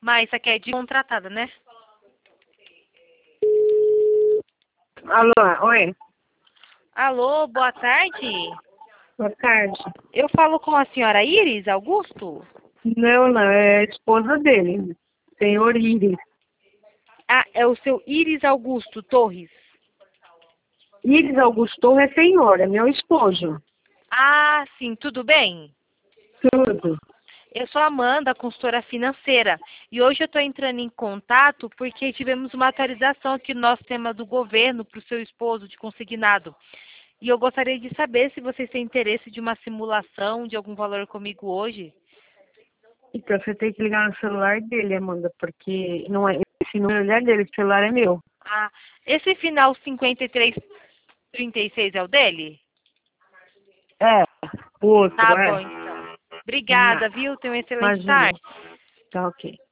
Mas isso aqui é de contratada, né? Alô, oi. Alô, boa tarde. Boa tarde. Eu falo com a senhora Iris Augusto? Não, é a esposa dele, senhor Iris. Ah, é o seu Iris Augusto Torres. Iris Augusto é senhor, é meu esposo. Ah, sim, tudo bem? Tudo. Eu sou a Amanda, consultora financeira, e hoje eu estou entrando em contato porque tivemos uma atualização aqui no nosso tema do governo para o seu esposo de consignado. E eu gostaria de saber se vocês têm interesse de uma simulação de algum valor comigo hoje. Então você tem que ligar no celular dele, Amanda, porque não é esse número é dele, esse celular é meu. Ah, esse final 5336 é o dele? É, o outro, Tá é. bom, então. Não, Obrigada, viu? Tenha uma excelente imagina. tarde. Tá ok.